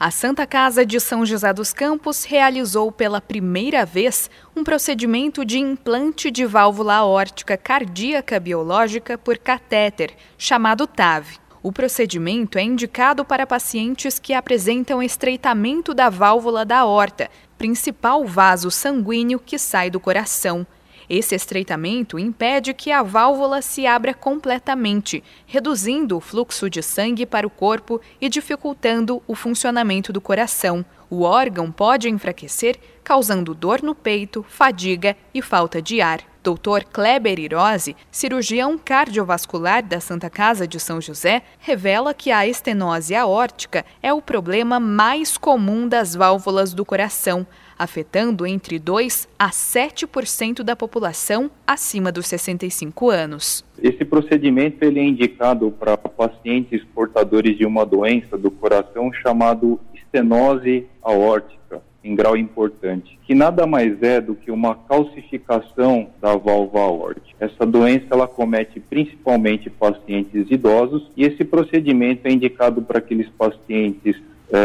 A Santa Casa de São José dos Campos realizou pela primeira vez um procedimento de implante de válvula aórtica cardíaca biológica por catéter, chamado TAV. O procedimento é indicado para pacientes que apresentam estreitamento da válvula da aorta, principal vaso sanguíneo que sai do coração. Esse estreitamento impede que a válvula se abra completamente, reduzindo o fluxo de sangue para o corpo e dificultando o funcionamento do coração. O órgão pode enfraquecer, causando dor no peito, fadiga e falta de ar. Dr. Kleber Hirose, cirurgião cardiovascular da Santa Casa de São José, revela que a estenose aórtica é o problema mais comum das válvulas do coração, afetando entre 2% a 7% da população acima dos 65 anos. Esse procedimento ele é indicado para pacientes portadores de uma doença do coração chamado estenose aórtica, em grau importante, que nada mais é do que uma calcificação da válvula aórtica. Essa doença ela comete principalmente pacientes idosos e esse procedimento é indicado para aqueles pacientes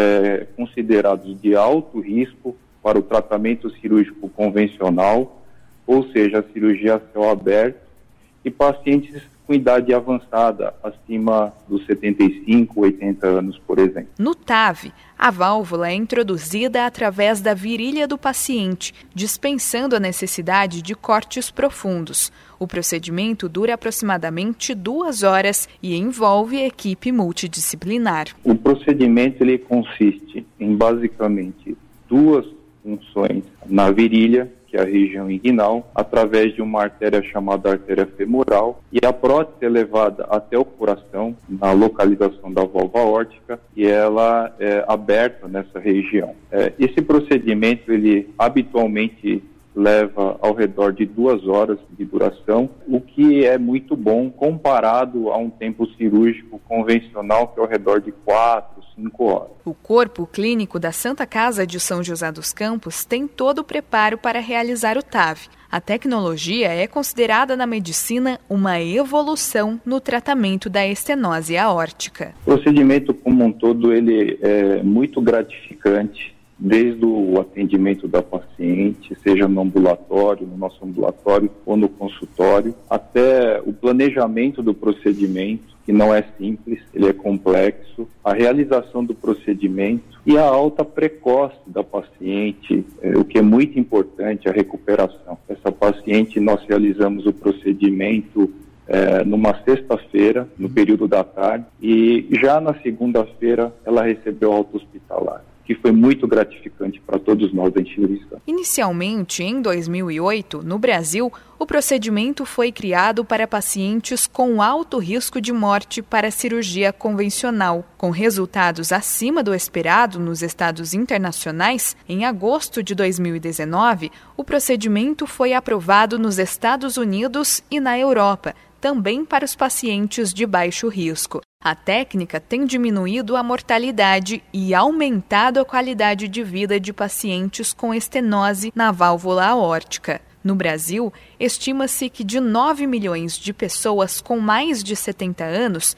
considerados de alto risco para o tratamento cirúrgico convencional, ou seja, a cirurgia a céu aberto, e pacientes com idade avançada, acima dos 75, 80 anos, por exemplo. No TAV, a válvula é introduzida através da virilha do paciente, dispensando a necessidade de cortes profundos. O procedimento dura aproximadamente 2 horas e envolve equipe multidisciplinar. O procedimento ele consiste em basicamente 2 funções na virilha, que é a região inguinal, através de uma artéria chamada artéria femoral, e a prótese é levada até o coração, na localização da válvula aórtica, e ela é aberta nessa região. Esse procedimento, ele habitualmente leva ao redor de 2 horas de duração, o que é muito bom comparado a um tempo cirúrgico convencional, que é ao redor de 4, 5 horas. O corpo clínico da Santa Casa de São José dos Campos tem todo o preparo para realizar o TAV. A tecnologia é considerada na medicina uma evolução no tratamento da estenose aórtica. O procedimento como um todo ele é muito gratificante, desde o atendimento da paciente, seja no ambulatório, no nosso ambulatório ou no consultório, até o planejamento do procedimento, que não é simples, ele é complexo, a realização do procedimento e a alta precoce da paciente, o que é muito importante, a recuperação. Essa paciente, nós realizamos o procedimento numa sexta-feira, no período da tarde, e já na segunda-feira ela recebeu alta hospitalar, que foi muito gratificante para todos nós da instituição. Inicialmente, em 2008, no Brasil, o procedimento foi criado para pacientes com alto risco de morte para cirurgia convencional. Com resultados acima do esperado nos estados internacionais, em agosto de 2019, o procedimento foi aprovado nos Estados Unidos e na Europa, também para os pacientes de baixo risco. A técnica tem diminuído a mortalidade e aumentado a qualidade de vida de pacientes com estenose na válvula aórtica. No Brasil, estima-se que de 9 milhões de pessoas com mais de 70 anos,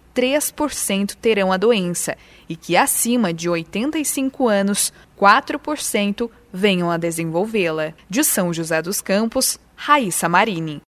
3% terão a doença e que acima de 85 anos, 4% venham a desenvolvê-la. De São José dos Campos, Raíssa Marini.